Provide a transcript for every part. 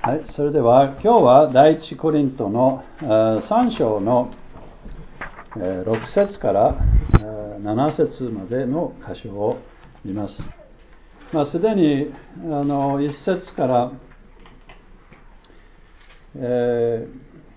はい、それでは今日は第一コリントの3章の6節から7節までの箇所を見ます。すでに1節から、9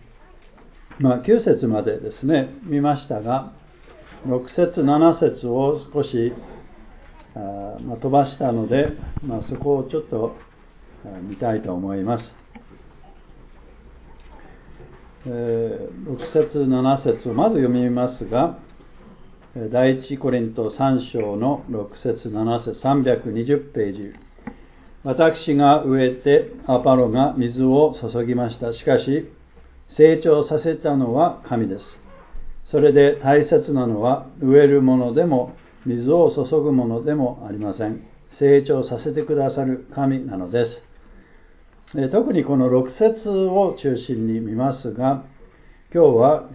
節までですね見ましたが、6節7節を少し飛ばしたので、そこをちょっと見たいと思います。6節7節をまず読みますが、第一コリント3章の6節7節320ページ。私が植えてアポロが水を注ぎました。しかし成長させたのは神です。それで大切なのは植えるものでも水を注ぐものでもありません。成長させてくださる神なのです。特にこの6節を中心に見ますが、今日は、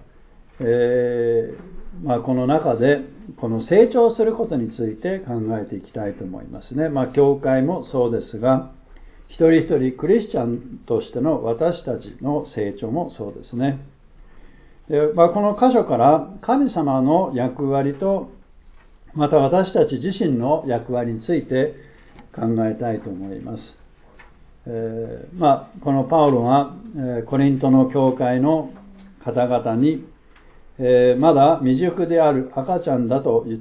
この中でこの成長することについて考えていきたいと思いますね。教会もそうですが、一人一人クリスチャンとしての私たちの成長もそうですね。で、この箇所から神様の役割と、また私たち自身の役割について考えたいと思います。このパウロがコリントの教会の方々に、まだ未熟である赤ちゃんだと言って、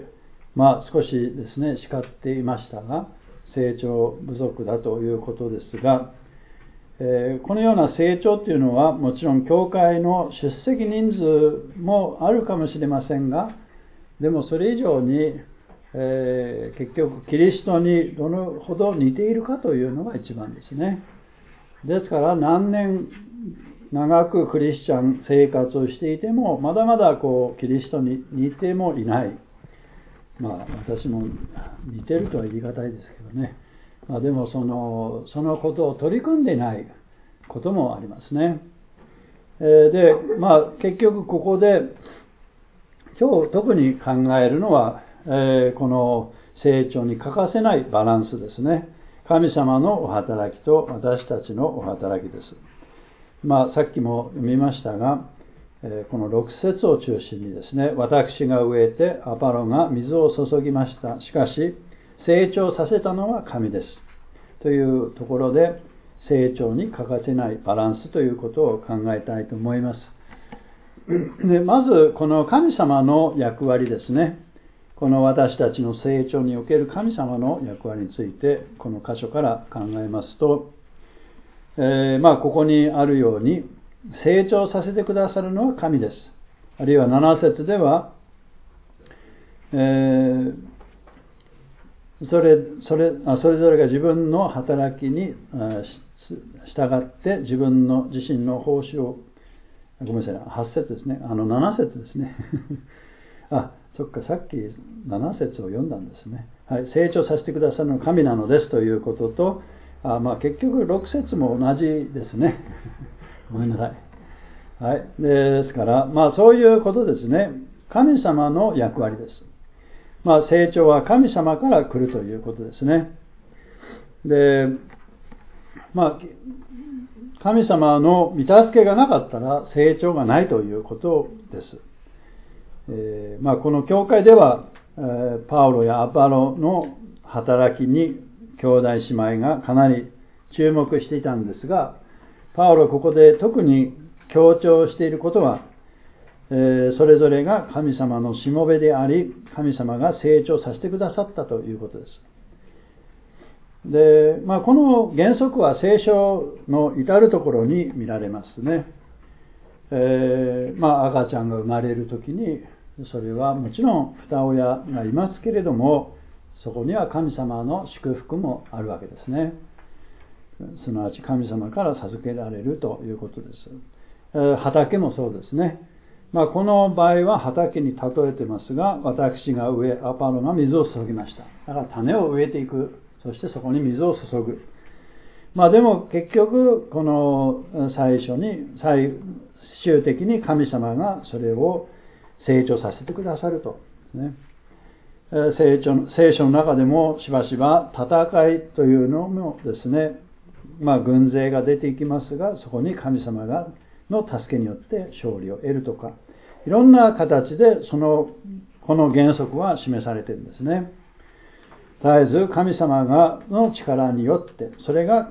少しですね叱っていましたが、成長不足だということですが、このような成長というのはもちろん教会の出席人数もあるかもしれませんが、でもそれ以上に結局キリストにどのほど似ているかというのが一番ですね。ですから何年長くクリスチャン生活をしていてもまだまだキリストに似てもいない。私も似てるとは言い難いですけどね。でもそのことを取り組んでいないこともありますね。で、結局ここで今日特に考えるのはこの成長に欠かせないバランスですね。神様のお働きと私たちのお働きです。さっきも読みましたが、この6節を中心にですね、私が植えてアポロが水を注ぎました。しかし成長させたのは神です。というところで成長に欠かせないバランスということを考えたいと思います。で、まずこの神様の役割ですね。この私たちの成長における神様の役割についてこの箇所から考えますと、ここにあるように成長させてくださるのは神です。あるいは7節では、それぞれが自分の働きに従って自分の自身の報酬を、ごめんなさい、8節ですね、7節ですねそっか、さっき7節を読んだんですね。はい、成長させてくださるのは神なのですということと、結局6節も同じですね。ごめんなさい。はい、ですから、そういうことですね。神様の役割です。成長は神様から来るということですね。で、神様の御助けがなかったら成長がないということです。この教会ではパウロやアポロの働きに兄弟姉妹がかなり注目していたんですが、パウロはここで特に強調していることは、それぞれが神様のしもべであり、神様が成長させてくださったということです。で、この原則は聖書の至るところに見られますね。赤ちゃんが生まれるときに、それはもちろん二親がいますけれども、そこには神様の祝福もあるわけですね。すなわち神様から授けられるということです。畑もそうですね。この場合は畑に例えてますが、私が植え、アポロが水を注ぎました。だから種を植えていく。そしてそこに水を注ぐ。でも結局この最終的に神様がそれを成長させてくださると、ね。聖書の中でもしばしば戦いというのもですね、 軍勢が出ていきますが、そこに神様の助けによって勝利を得るとか、いろんな形でこの原則は示されているんですね。絶えず神様の力によって、それが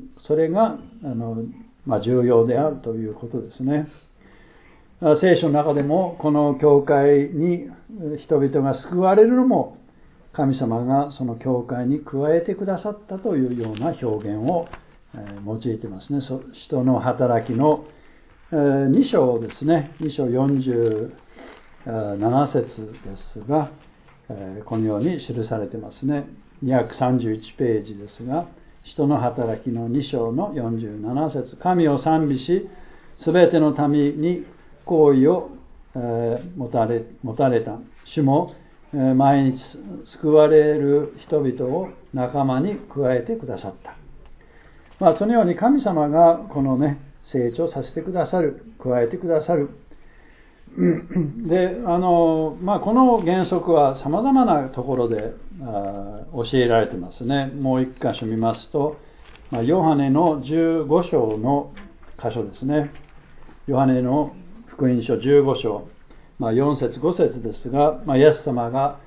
重要であるということですね。聖書の中でもこの教会に人々が救われるのも神様がその教会に加えてくださったというような表現を用いていますね。使徒の働きの2章ですね。2章47節ですが、このように記されていますね。231ページですが、使徒の働きの2章の47節、神を賛美し、すべての民に好意を持たれた。主も毎日救われる人々を仲間に加えてくださった。そのように神様がこの成長させてくださる、加えてくださる。で、この原則は様々なところで教えられてますね。もう一箇所見ますと、ヨハネの15章の箇所ですね。ヨハネの福音書15章、4節5節ですが、イエス様が、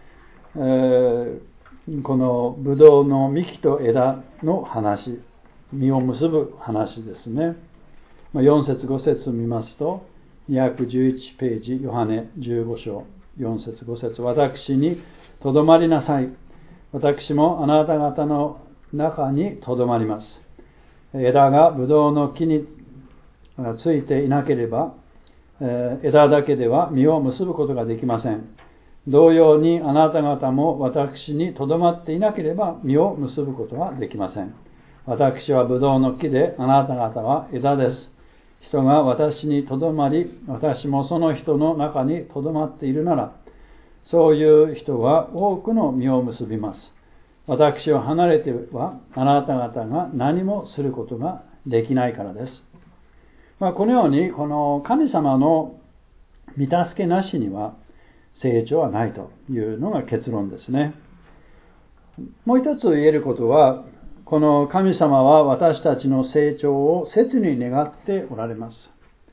このブドウの幹と枝の話、実を結ぶ話ですね。4節5節を見ますと、211ページ、ヨハネ15章、4節5節、私にとどまりなさい。私もあなた方の中にとどまります。枝がブドウの木についていなければ、枝だけでは実を結ぶことができません。同様にあなた方も私にとどまっていなければ実を結ぶことはできません。私はブドウの木で、あなた方は枝です。人が私にとどまり、私もその人の中にとどまっているなら、そういう人は多くの実を結びます。私を離れては、あなた方が何もすることができないからです。このように、この神様の御助けなしには成長はないというのが結論ですね。もう一つ言えることは、この神様は私たちの成長を切に願っておられます。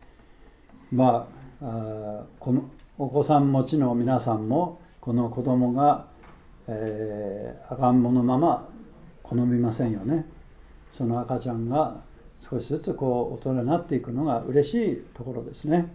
このお子さん持ちの皆さんも、この子供が、赤ん坊のまま好みませんよね。その赤ちゃんが少しずつ大人になっていくのが嬉しいところですね。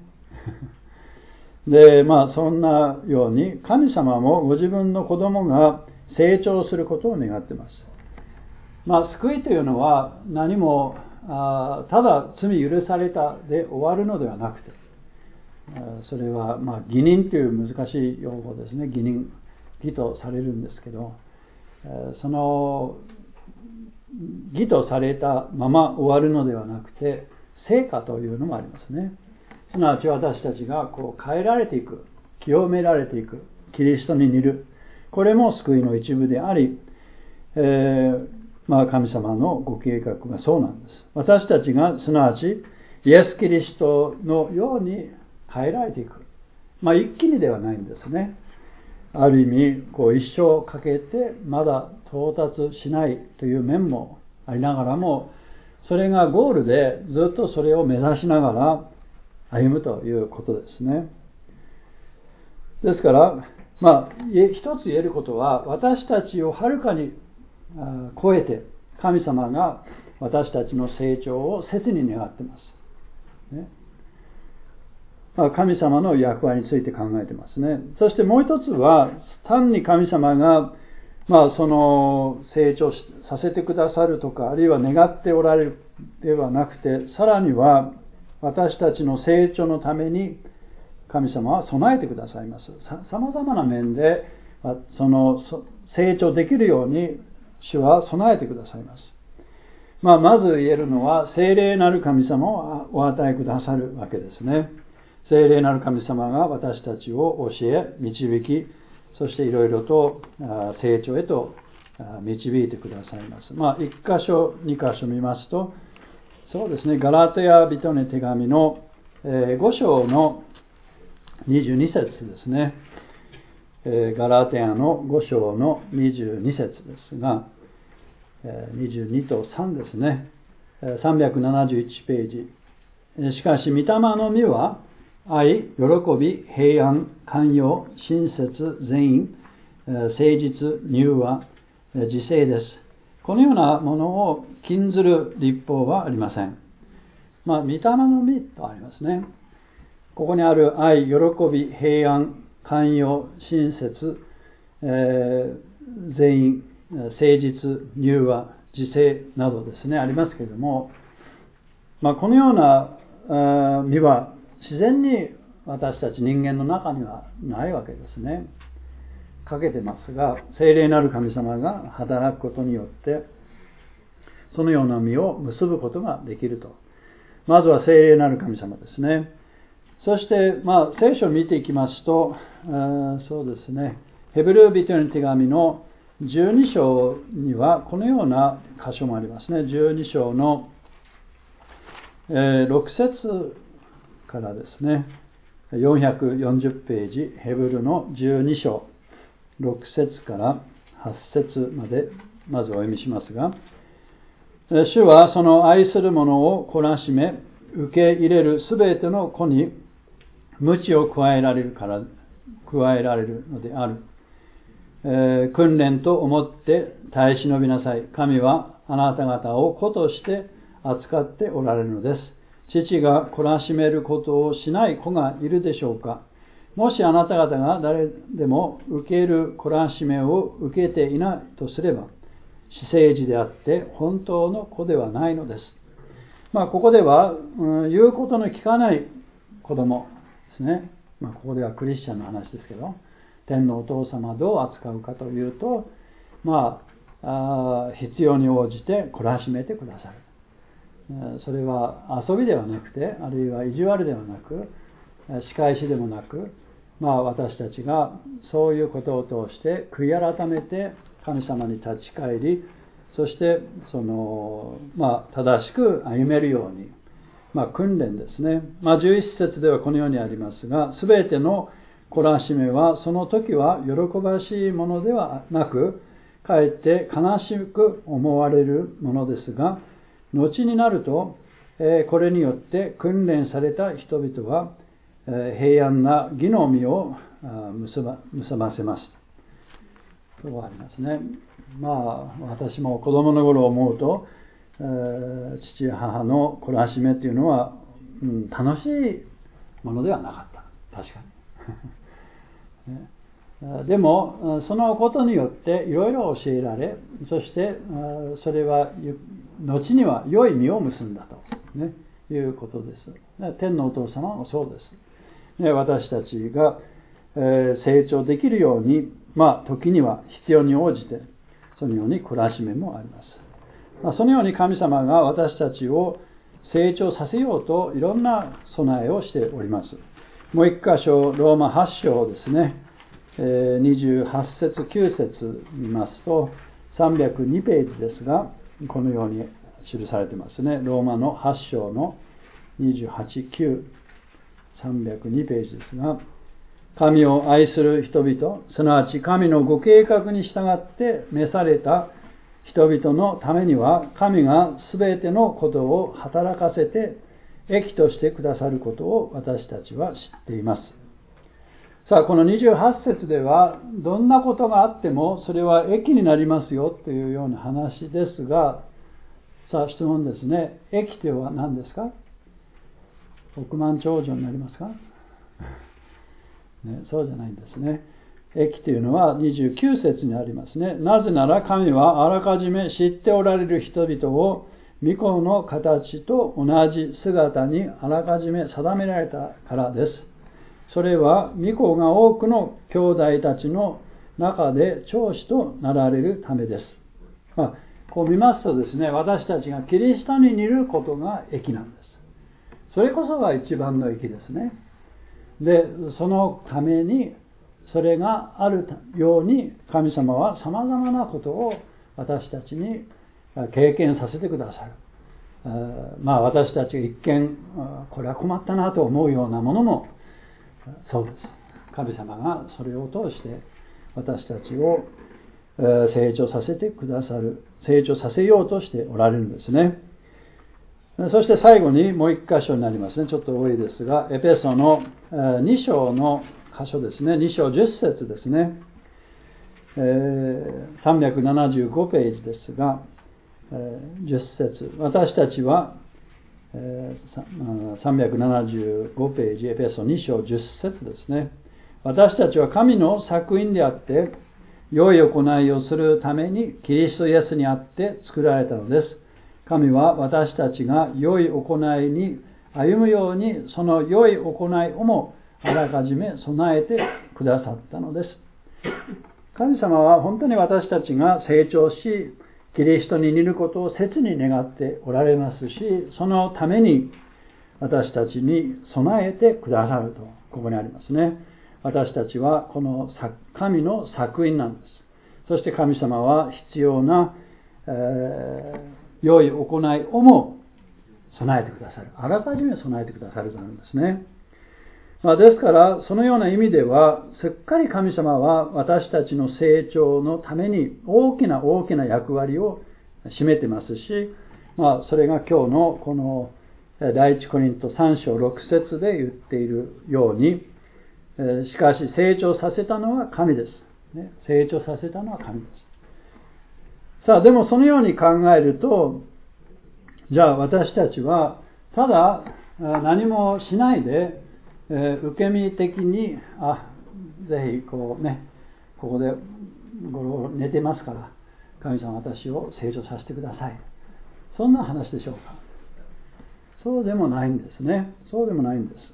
で、そんなように神様もご自分の子供が成長することを願っています。救いというのは何もただ罪許されたで終わるのではなくて、それは義人という難しい用語ですね。義人、義とされるんですけど、その義とされたまま終わるのではなくて、成果というのもありますね。すなわち私たちが変えられていく、清められていく、キリストに似る、これも救いの一部であり、神様のご計画がそうなんです。私たちがすなわちイエス・キリストのように変えられていく。一気にではないんですね。ある意味一生かけてまだ到達しないという面もありながらも、それがゴールでずっとそれを目指しながら歩むということですね。ですから一つ言えることは、私たちをはるかに超えて神様が私たちの成長を切に願っています、ね。神様の役割について考えてますね。そしてもう一つは、単に神様がその成長させてくださるとか、あるいは願っておられるではなくて、さらには私たちの成長のために神様は備えてくださいます。様々な面でその成長できるように主は備えてくださいます。まず言えるのは、聖霊なる神様をお与えくださるわけですね。聖霊なる神様が私たちを教え、導き、そしていろいろと成長へと導いてくださいます。1箇所、2箇所見ますと、そうですね、ガラテヤ人の手紙の5章の22節ですね。ガラテヤの5章の22節ですが、22と3ですね。 371ページ。しかし、御霊の実は、愛、喜び、平安、寛容、親切、善意、誠実、柔和、自制です。このようなものを禁ずる律法はありません。御霊の実とありますね。ここにある愛、喜び、平安、寛容、親切、善意、誠実、柔和、自制などですね、ありますけれども、このような実は自然に私たち人間の中にはないわけですね。欠けてますが、聖霊なる神様が働くことによってそのような実を結ぶことができると。まずは聖霊なる神様ですね。そして、聖書を見ていきますと、そうですね、ヘブル人への手紙の12章にはこのような箇所もありますね。12章の6節からですね、440ページ、ヘブルの12章、6節から8節まで、まずお読みしますが、主はその愛する者を懲らしめ、受け入れるすべての子に鞭を加えられるのである。訓練と思って耐え忍びなさい。神はあなた方を子として扱っておられるのです。父が懲らしめることをしない子がいるでしょうか。もしあなた方が誰でも受ける懲らしめを受けていないとすれば、私生児であって本当の子ではないのです。ここでは、言うことの聞かない子供ですね。ここではクリスチャンの話ですけど、天のお父様はどう扱うかというと、必要に応じて懲らしめてくださる。それは遊びではなくて、あるいは意地悪ではなく、仕返しでもなく、私たちがそういうことを通して悔い改めて神様に立ち返り、そして正しく歩めるように、訓練ですね。11節ではこのようにありますが、すべての懲らしめはその時は喜ばしいものではなく、かえって悲しく思われるものですが、後になると、これによって訓練された人々は平安な義の実を結ばせます。そうありますね。私も子供の頃思うと、父や母の懲らしめというのは、楽しいものではなかった。確かに。でもそのことによっていろいろ教えられ、そしてそれは後には良い実を結んだと、いうことです。天のお父様もそうです。私たちが成長できるように、時には必要に応じてそのように懲らしめもあります。そのように神様が私たちを成長させようといろんな備えをしております。もう一箇所、ローマ8章ですね、28節9節見ますと302ページですが、このように記されてますね。ローマの8章の28、9、302ページですが、神を愛する人々、すなわち神のご計画に従って召された人々のためには、神がすべてのことを働かせて益としてくださることを私たちは知っています。さあ、この28節ではどんなことがあってもそれは益になりますよというような話ですが、さあ質問ですね。益とは何ですか？億万長者になりますか？そうじゃないんですね。益というのは29節にありますね。なぜなら神はあらかじめ知っておられる人々を御子の形と同じ姿にあらかじめ定められたからです。それは御子が多くの兄弟たちの中で長子となられるためです。こう見ますとですね、私たちがキリストに似ることが益なんです。それこそが一番の益ですね。で、そのためにそれがあるように神様は様々なことを私たちに経験させてくださる。私たちが一見これは困ったなと思うようなものもそうです。神様がそれを通して私たちを成長させてくださる、成長させようとしておられるんですね。 そして最後にもう一箇所になりますね。ちょっと多いですが、エペソの2章の箇所ですね。2章10節ですね。375ページですが、10節。私たちは、375ページ、エペソ2章10節ですね。私たちは神の作品であって、良い行いをするためにキリストイエスにあって作られたのです。神は私たちが良い行いに歩むように、その良い行いをもあらかじめ備えてくださったのです。神様は本当に私たちが成長し、キリストに似ることを切に願っておられますし、そのために私たちに備えてくださると、ここにありますね。私たちはこの神の作品なんです。そして神様は必要な、良い行いをも備えてくださる。あらかじめ備えてくださるとなんですね。ですから、そのような意味では、すっかり神様は私たちの成長のために大きな役割を占めてますし、それが今日のこの第一コリント3章6節で言っているように、しかし成長させたのは神です。成長させたのは神です。さあ、でもそのように考えると、じゃあ私たちはただ何もしないで、受け身的にぜひここで寝てますから神様私を成長させてください、そんな話でしょうか。そうでもないんですね。そうでもないんです。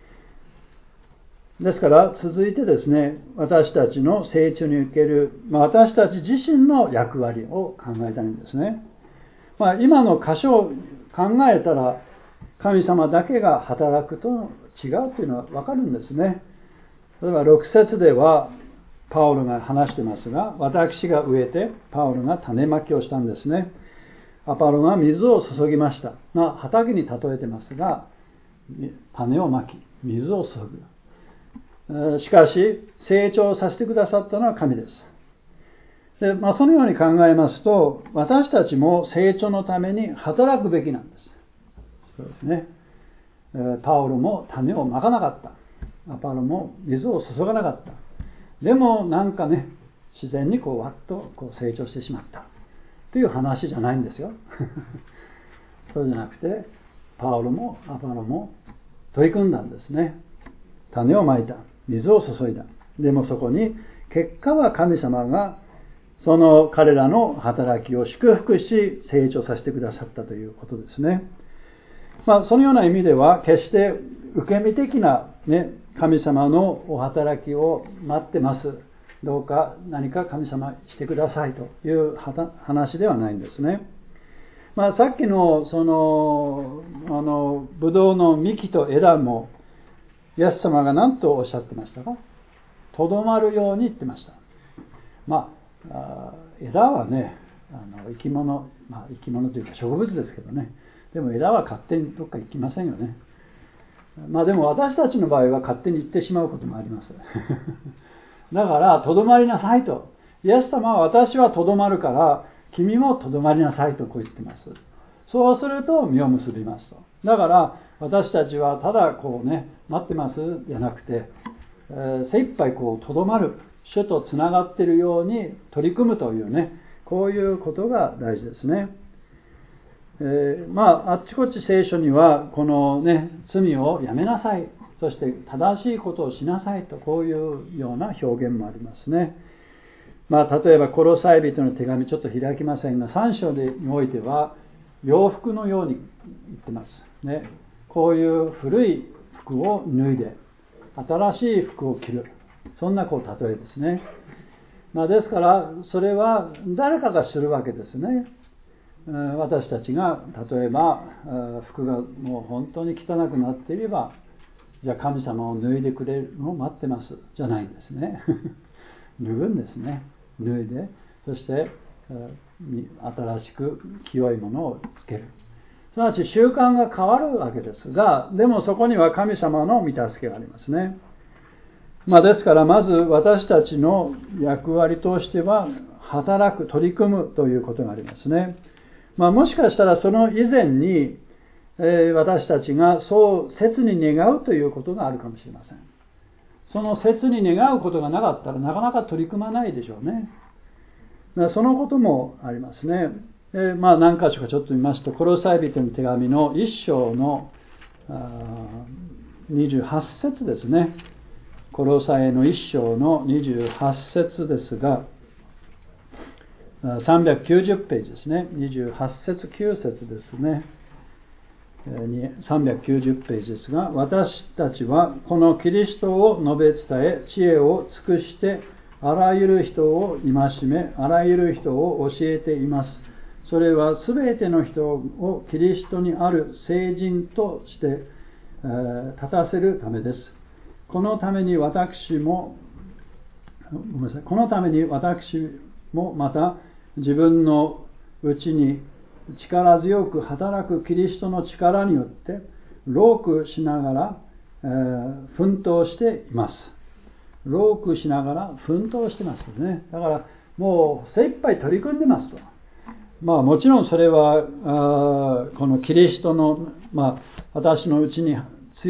ですから続いてですね、私たちの成長における、私たち自身の役割を考えたいんですね。今の箇所を考えたら神様だけが働くと違うというのは分かるんですね。例えば6節ではパウロが話してますが、私が植えてパウロが種まきをしたんですね。アポロが水を注ぎました。畑に例えてますが、種をまき水を注ぐ。しかし成長させてくださったのは神です。で、そのように考えますと、私たちも成長のために働くべきなんです。そうですね。パウロも種をまかなかった。アポロも水を注がなかった。でも自然にわっと成長してしまったという話じゃないんですよ。そうじゃなくて、パウロもアポロも取り組んだんですね。種をまいた。水を注いだ。でもそこに結果は神様がその彼らの働きを祝福し成長させてくださったということですね。そのような意味では決して受け身的な、神様のお働きを待ってます、どうか何か神様してくださいという話ではないんですね。さっきのブドウの幹と枝もイエス様が何とおっしゃってましたか？とどまるように言ってました。枝は生き物というか植物ですけどね。でも枝は勝手にどっか行きませんよね。でも私たちの場合は勝手に行ってしまうこともあります。だからとどまりなさいと。イエス様は私はとどまるから君もとどまりなさいとこう言ってます。そうすると実を結びますと。だから私たちはただ待ってますじゃなくて、精一杯とどまる、主とつながっているように取り組むというこういうことが大事ですね。あっちこっち聖書にはこの罪をやめなさい、そして正しいことをしなさいと、こういうような表現もありますね。例えばコロサイ人の手紙ちょっと開きませんが、3章においては洋服のように言ってますね。こういう古い服を脱いで新しい服を着る、そんな例えですね。ですからそれは誰かがするわけですね。私たちが例えば服がもう本当に汚くなっていれば、じゃあ神様を脱いでくれるのを待ってますじゃないんですね。脱ぐんですね。脱いで、そして新しく清いものをつける。すなわち習慣が変わるわけですが、でもそこには神様の御助けがありますね。ですからまず私たちの役割としては働く、取り組むということがありますね。もしかしたらその以前に私たちがそう切に願うということがあるかもしれません。その切に願うことがなかったらなかなか取り組まないでしょうね。そのこともありますね。何箇所かちょっと見ますと、コロサイ人の手紙の1章の28節ですね。コロサイの1章の28節ですが、390ページですね。28節9節ですね。390ページですが、私たちはこのキリストを述べ伝え、知恵を尽くしてあらゆる人を戒め、あらゆる人を教えています。それはすべての人をキリストにある聖人として立たせるためです。このために私もまた自分のうちに力強く働くキリストの力によって労苦しながら、奮闘しています。労苦しながら奮闘してますね。だからもう精一杯取り組んでますと。もちろんそれはこのキリストの、私のうちに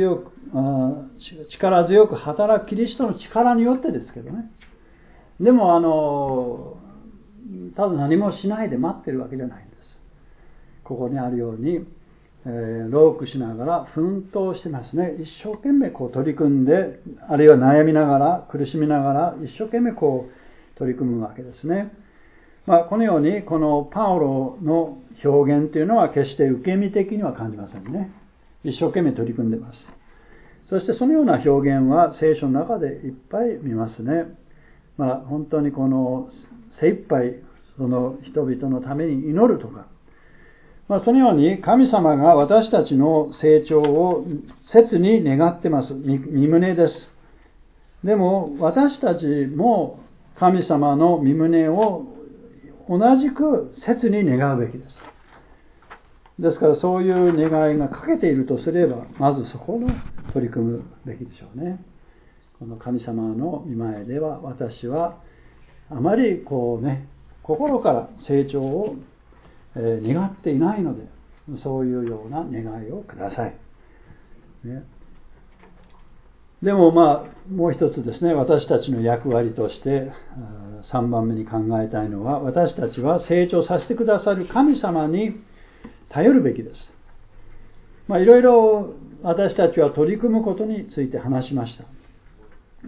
力強く働くキリストの力によってですけどね。でもただ何もしないで待ってるわけじゃないんです。ここにあるように、労苦しながら奮闘してますね。一生懸命取り組んで、あるいは悩みながら苦しみながら一生懸命取り組むわけですね。このようにこのパウロの表現というのは決して受け身的には感じませんね。一生懸命取り組んでます。そしてそのような表現は聖書の中でいっぱい見ますね。本当にこの精一杯その人々のために祈るとか、そのように神様が私たちの成長を切に願ってます。御胸です。でも私たちも神様の御胸を同じく切に願うべきです。ですからそういう願いが欠けているとすれば、まずそこを取り組むべきでしょうね。この神様の御前では私はあまり心から成長を願っていないので、そういうような願いをください。でももう一つですね、私たちの役割として3番目に考えたいのは、私たちは成長させてくださる神様に頼るべきです。いろいろ私たちは取り組むことについて話しました。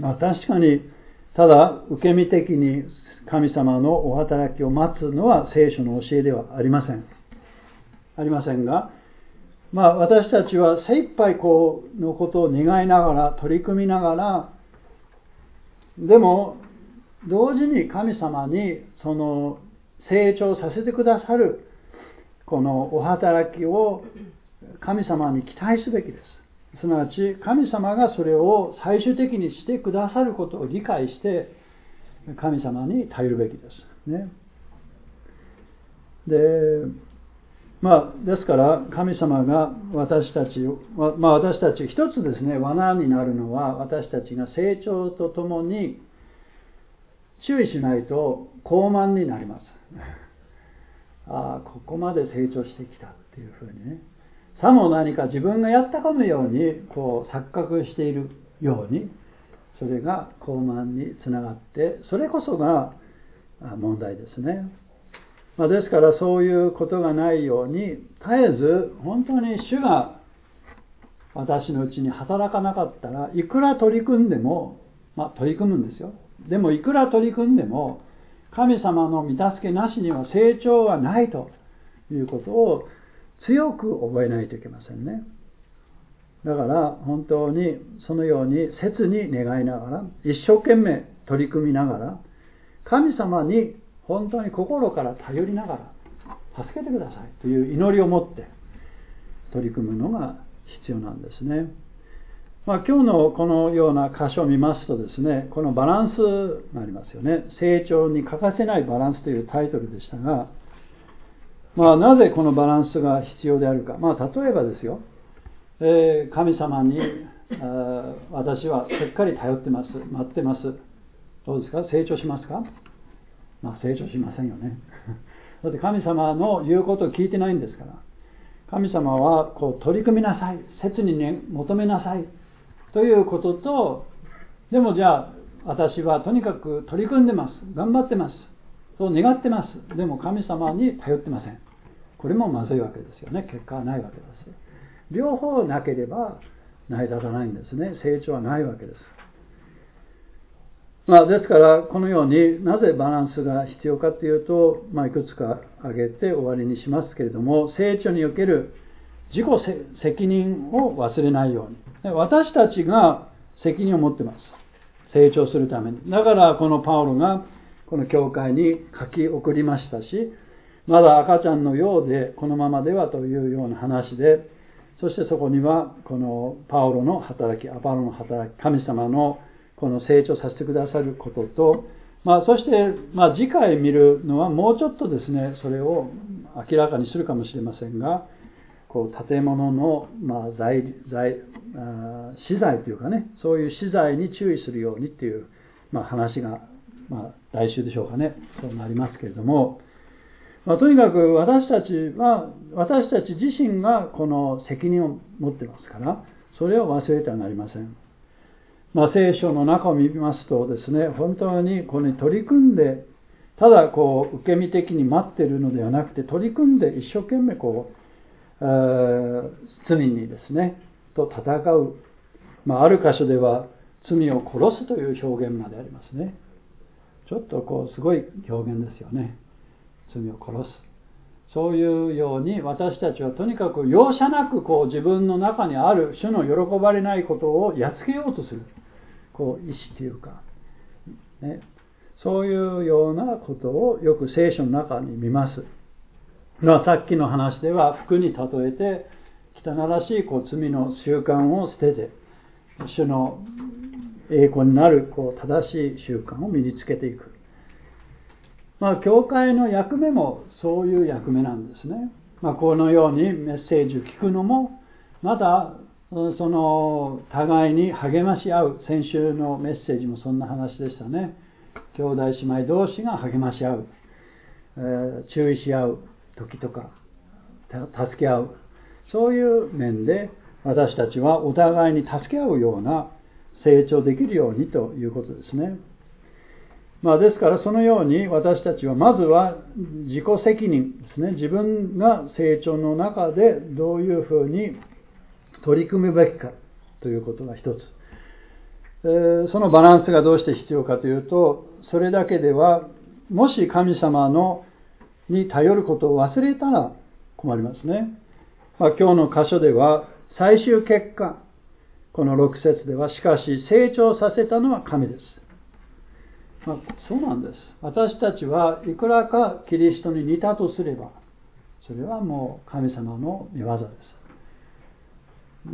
確かにただ受け身的に神様のお働きを待つのは聖書の教えではありませんが、私たちは精一杯のことを願いながら取り組みながら、でも同時に神様にその成長させてくださるこのお働きを神様に期待すべきです。すなわち神様がそれを最終的にしてくださることを理解して神様に頼るべきですね。ですから神様が私たち一つですね、罠になるのは、私たちが成長とともに注意しないと傲慢になります。ここまで成長してきたっていうふうにね、さも何か自分がやったかのように錯覚しているように、それが傲慢につながって、それこそが問題ですね。ですからそういうことがないように、絶えず本当に主が私のうちに働かなかったら、いくら取り組んでも、取り組むんですよ。でもいくら取り組んでも神様の御助けなしには成長はないということを強く覚えないといけませんね。だから本当にそのように切に願いながら、一生懸命取り組みながら、神様に本当に心から頼りながら助けてくださいという祈りを持って取り組むのが必要なんですね。今日のこのような箇所を見ますとですね、このバランスがありますよね。成長に欠かせないバランスというタイトルでしたが、なぜこのバランスが必要であるか。例えばですよ、神様に私はしっかり頼ってます、待ってます。どうですか？成長しますか？成長しませんよね。だって神様の言うことを聞いてないんですから。 神様は取り組みなさい、切に、求めなさいということと、でもじゃあ私はとにかく取り組んでます、頑張ってます、そう願ってます、でも神様に頼ってません。これもまずいわけですよね。結果はないわけです。両方なければ成り立たないんですね。成長はないわけです。ですからこのようになぜバランスが必要かというと、いくつか挙げて終わりにしますけれども、成長における自己責任を忘れないように。私たちが責任を持ってます。成長するために。だからこのパウロがこの教会に書き送りましたし、まだ赤ちゃんのようでこのままではというような話で、そしてそこにはこのパウロの働き、アポロの働き、神様のこの成長させてくださることと、そして、次回見るのはもうちょっとですね、それを明らかにするかもしれませんが、建物の、資材というかね、そういう資材に注意するようにっていう、話が、来週でしょうかね、そうなりますけれども、とにかく私たち自身がこの責任を持ってますから、それを忘れてはなりません。聖書の中を見ますとですね、本当にこれに取り組んで、ただ受け身的に待っているのではなくて、取り組んで一生懸命罪にですねと戦う、ある箇所では罪を殺すという表現までありますね。ちょっとすごい表現ですよね。罪を殺す、そういうように私たちはとにかく容赦なく自分の中にある主の喜ばれないことをやっつけようとする意志というか、そういうようなことをよく聖書の中に見ます。さっきの話では服に例えて汚らしい罪の習慣を捨てて主の栄光になる正しい習慣を身につけていく。教会の役目もそういう役目なんですね。このようにメッセージを聞くのも、またその互いに励まし合う、先週のメッセージもそんな話でしたね。兄弟姉妹同士が励まし合う、注意し合う時とか助け合う、そういう面で私たちはお互いに助け合うような成長できるようにということですね。ですからそのように私たちはまずは自己責任ですね。自分が成長の中でどういうふうに取り組むべきかということが一つ。そのバランスがどうして必要かというと、それだけではもし神様に頼ることを忘れたら困りますね。今日の箇所では最終結果、この6節ではしかし成長させたのは神です。そうなんです。私たちはいくらかキリストに似たとすれば、それはもう神様の御業です。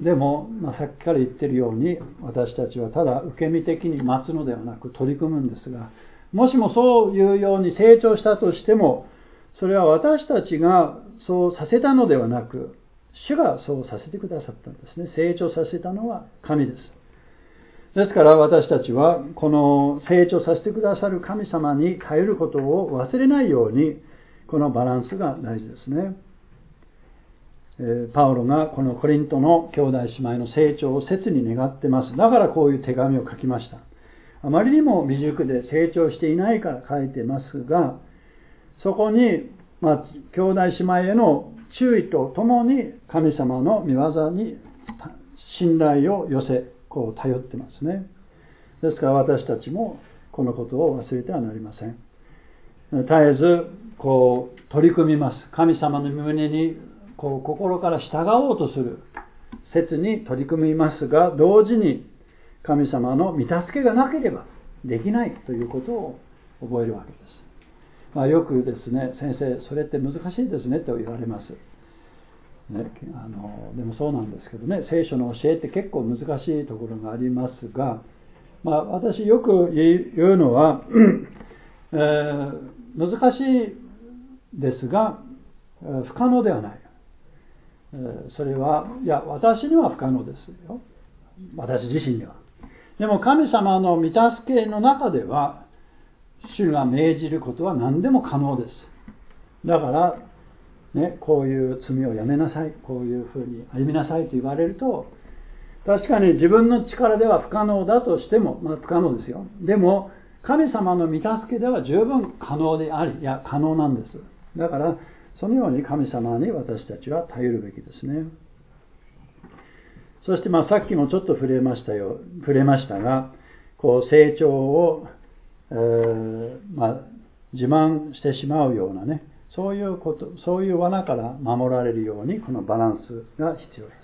でも、さっきから言っているように、私たちはただ受け身的に待つのではなく取り組むんですが、もしもそういうように成長したとしても、それは私たちがそうさせたのではなく、主がそうさせてくださったんですね。成長させたのは神です。ですから私たちはこの成長させてくださる神様に頼ることを忘れないように、このバランスが大事ですね。パウロがこのコリントの兄弟姉妹の成長を切に願ってます。だからこういう手紙を書きました。あまりにも未熟で成長していないから書いてますが、そこに、兄弟姉妹への注意とともに神様の御業に信頼を寄せ、頼ってますね。ですから私たちもこのことを忘れてはなりません。絶えず取り組みます。神様の旨に心から従おうとする切に取り組みますが、同時に神様の御助けがなければできないということを覚えるわけです。よくですね、先生それって難しいですねと言われます。でもそうなんですけどね、聖書の教えって結構難しいところがありますが、私よく言うのは、難しいですが不可能ではない。それはいや私には不可能ですよ、私自身には。でも神様の御助けの中では主が命じることは何でも可能です。だからこういう罪をやめなさい、こういうふうに歩みなさいと言われると、確かに自分の力では不可能だとしても、不可能ですよ。でも神様の御助けでは十分可能であり、可能なんです。だからそのように神様に私たちは頼るべきですね。そしてさっきもちょっと触れましたが、成長を、自慢してしまうようなそういう罠から守られるように、このバランスが必要です。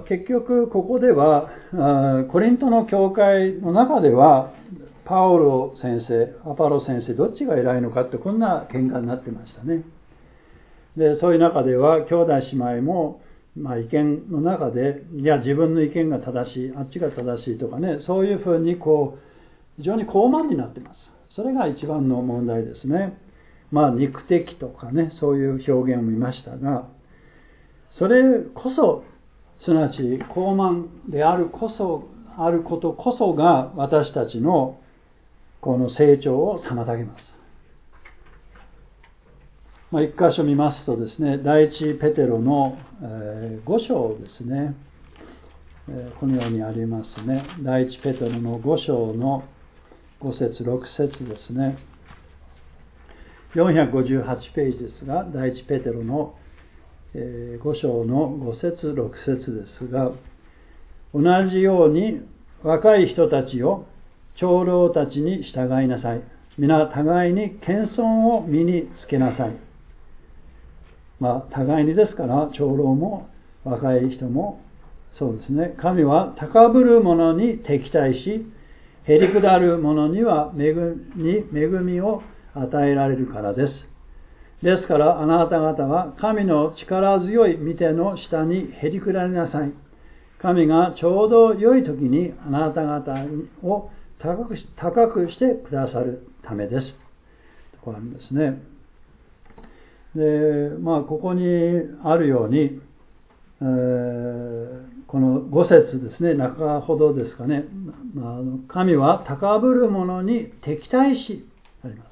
結局ここではコリントの教会の中ではパウロ先生、アポロ先生、どっちが偉いのかってこんな喧嘩になってましたね。でそういう中では兄弟姉妹も意見の中で、自分の意見が正しい、あっちが正しいとかそういうふうに非常に高慢になってます。それが一番の問題ですね。肉的とかそういう表現を見ましたが、それこそ、すなわち高慢であることこそが私たちのこの成長を妨げます。一箇所見ますとですね、第一ペテロの5章ですね、このようにありますね。第一ペテロの5章の5節6節ですね。458ページですが、第一ペテロの5章の5節6節ですが、同じように若い人たちよ、長老たちに従いなさい。皆互いに謙遜を身につけなさい。互いにですから、長老も若い人もそうですね。神は高ぶる者に敵対し、へりくだる者には恵みを与えられるからです。ですからあなた方は神の力強い御手の下にへりくだりなさい。神がちょうど良い時にあなた方を高くしてくださるためです。こうなんですね。で、ここにあるように、この5節ですね、中ほどですかね。神は高ぶる者に敵対しあります。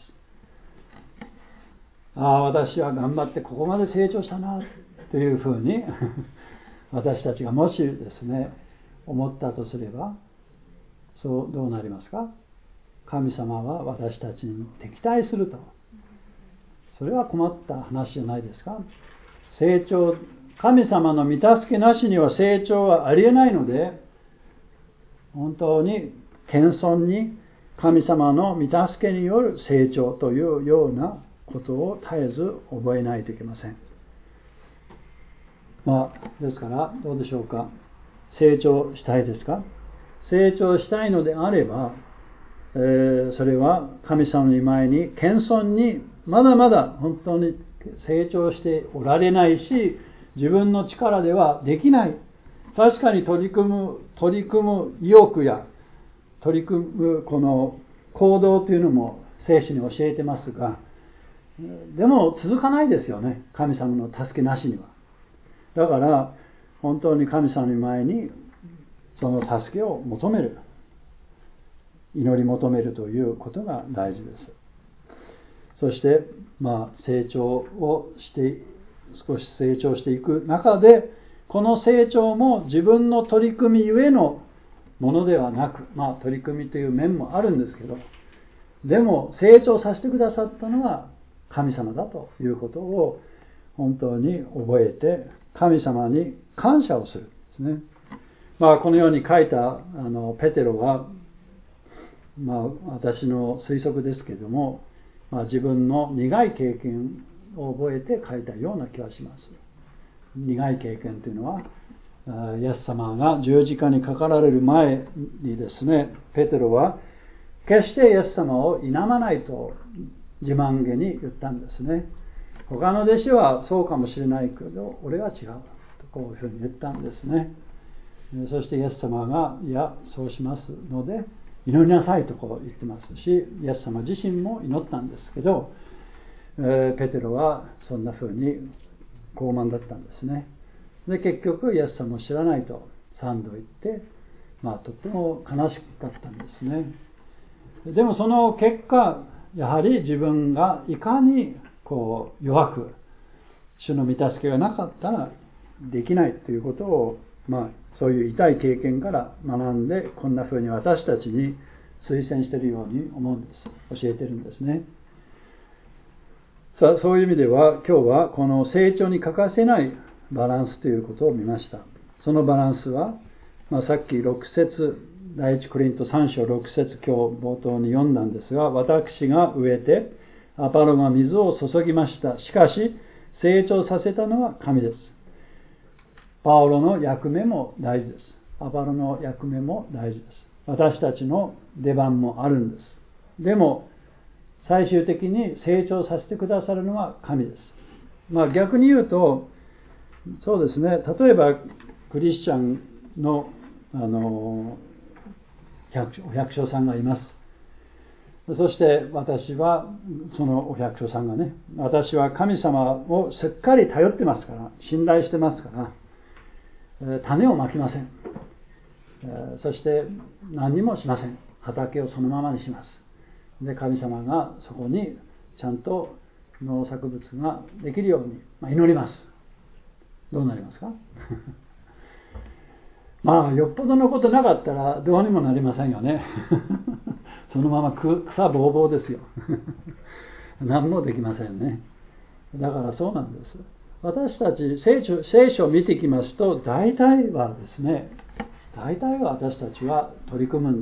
私は頑張ってここまで成長したなというふうに私たちがもしですね思ったとすれば、そうどうなりますか？神様は私たちに敵対すると。それは困った話じゃないですか。成長、神様の御助けなしには成長はありえないので、本当に謙遜に神様の御助けによる成長というようなことを絶えず覚えないといけません。ですからどうでしょうか。成長したいですか？成長したいのであれば、それは神様の前に謙遜にまだまだ本当に成長しておられないし、自分の力ではできない。確かに取り組む意欲や取り組むこの行動というのも聖書に教えてますが、でも続かないですよね。神様の助けなしには。だから本当に神様の前にその助けを求める、祈り求めるということが大事です。そして成長をして少し成長していく中で、この成長も自分の取り組みゆえのものではなく、取り組みという面もあるんですけど、でも成長させてくださったのは神様だということを本当に覚えて、神様に感謝をするんですね。このように書いたペテロは、私の推測ですけれども、自分の苦い経験を覚えて書いたような気がします。苦い経験というのは、イエス様が十字架にかかられる前にですね、ペテロは決してイエス様を否まないと自慢げに言ったんですね。他の弟子はそうかもしれないけど、俺は違うとこういうふうに言ったんですね。そしてイエス様が、いやそうしますので祈りなさいとこう言ってますし、イエス様自身も祈ったんですけど、ペテロはそんなふうに傲慢だったんですね。で結局イエス様を知らないと3度言って、とっても悲しかったんですね。でもその結果、やはり自分がいかに弱く、主の御助けがなかったらできないということを、そういう痛い経験から学んで、こんな風に私たちに推薦しているように思うんです。教えてるんですね。さあ、そういう意味では今日はこの成長に欠かせないバランスということを見ました。そのバランスは、さっき6節、第一コリント3章6節、今日冒頭に読んだんですが、私が植えてアパロが水を注ぎました。しかし成長させたのは神です。パウロの役目も大事です。アパロの役目も大事です。私たちの出番もあるんです。でも最終的に成長させてくださるのは神です。逆に言うと、そうですね、例えばクリスチャンのお百姓さんがいます。そして私はそのお百姓さんがね、私は神様をしっかり頼ってますから、信頼してますから、種をまきません。そして何にもしません。畑をそのままにします。で、神様がそこにちゃんと農作物ができるように、祈ります。どうなりますか？よっぽどのことなかったらどうにもなりませんよね。そのまま草ぼうぼうですよ。何もできませんね。だからそうなんです。私たち聖書を見ていきますと、大体は私たちは取り組むんです。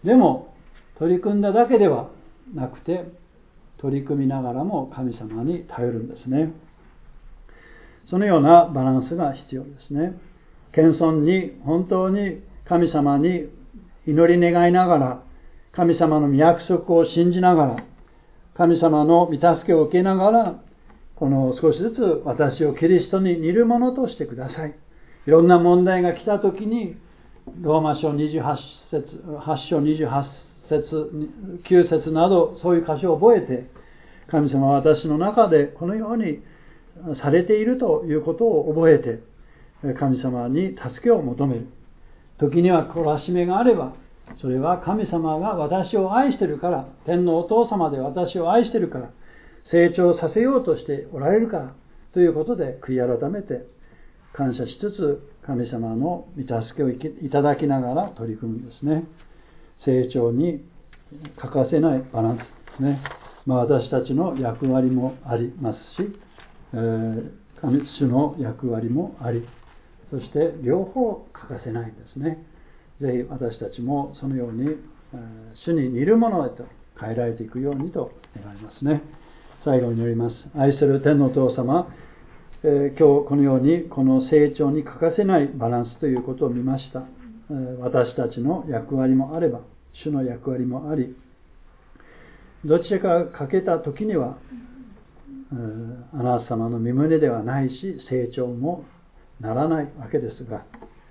でも取り組んだだけではなくて、取り組みながらも神様に頼るんですね。そのようなバランスが必要ですね。謙遜に本当に神様に祈り願いながら、神様の御約束を信じながら、神様の御助けを受けながら、この少しずつ私をキリストに似るものとしてください。いろんな問題が来たときに、ローマ書28章28節9節など、そういう箇所を覚えて、神様は私の中でこのようにされているということを覚えて、神様に助けを求める。時には懲らしめがあれば、それは神様が私を愛しているから、天のお父様で私を愛しているから、成長させようとしておられるからということで、悔い改めて感謝しつつ、神様の御助けをいただきながら取り組むんですね。成長に欠かせないバランスですね。私たちの役割もありますし、神主の役割もあり、そして両方欠かせないんですね。ぜひ私たちもそのように主に似るものへと変えられていくようにと願いますね。最後に祈ります。愛する天のお父様、今日このようにこの成長に欠かせないバランスということを見ました。私たちの役割もあれば主の役割もあり、どちらか欠けた時にはあなた様の御胸ではないし、成長もならないわけですが、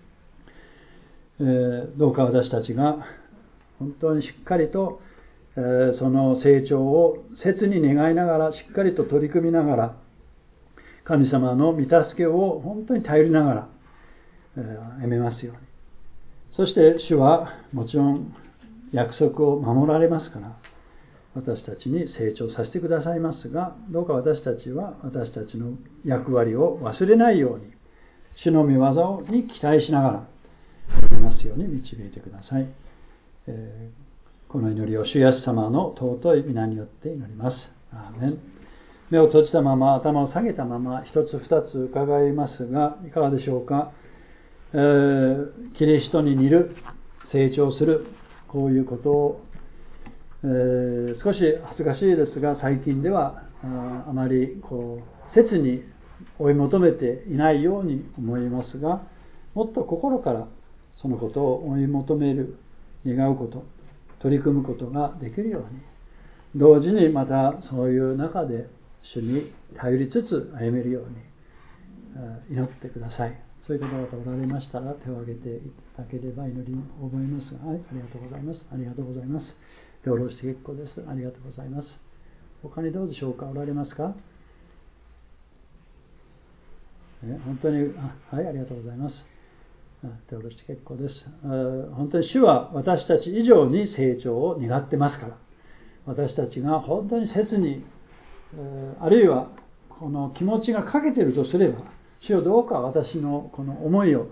どうか私たちが本当にしっかりと、その成長を切に願いながら、しっかりと取り組みながら、神様の御助けを本当に頼りながら、歩めますように。そして主はもちろん約束を守られますから、私たちに成長させてくださいますが、どうか私たちは私たちの役割を忘れないように、主の御業に期待しながら歩めますように導いてください。この祈りを主イエス様の尊い皆によって祈ります。アーメン。目を閉じたまま、頭を下げたまま、一つ二つ伺いますが、いかがでしょうか。キリストに似る、成長する、こういうことを、少し恥ずかしいですが、最近ではあまり切に追い求めていないように思いますが、もっと心からそのことを追い求める、願うこと、取り組むことができるように、同時にまたそういう中で主に頼りつつ歩めるように祈ってください。そういう方々おられましたら手を挙げていただければ祈りを覚えますが、はい、ありがとうございます。ありがとうございます。手を下ろして結構です。ありがとうございます。他にどうでしょうか。おられますか。本当に、はい、ありがとうございます。手を下ろして結構です。本当に主は私たち以上に成長を願ってますから、私たちが本当に切にあるいはこの気持ちが欠けているとすれば、主よどうか私のこの思いを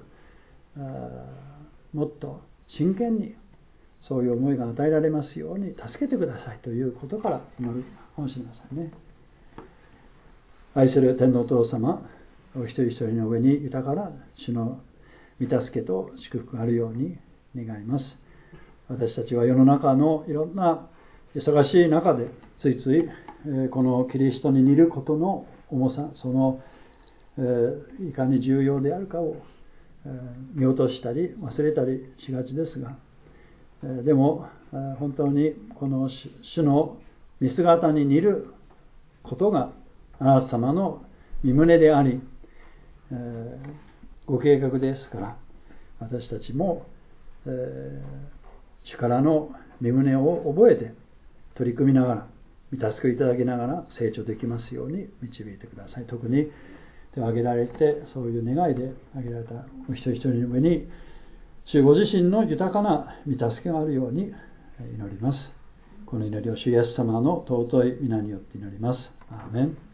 もっと真剣にそういう思いが与えられますように助けてくださいということから祈るかもしれませんね。愛する天のお父様、お一人一人の上に豊かな主の御助けと祝福があるように願います。私たちは世の中のいろんな忙しい中でついついこのキリストに似ることの重さ、そのいかに重要であるかを見落としたり忘れたりしがちですが、でも本当にこの主の見姿に似ることがあなた様の御胸であり、ご計画ですから、私たちも主からの御胸を覚えて取り組みながら、御助けいただきながら成長できますように導いてください。特に手を挙げられて、そういう願いで挙げられたお一人一人の上に主ご自身の豊かな御助けがあるように祈ります。この祈りを主イエス様の尊い皆によって祈ります。アーメン。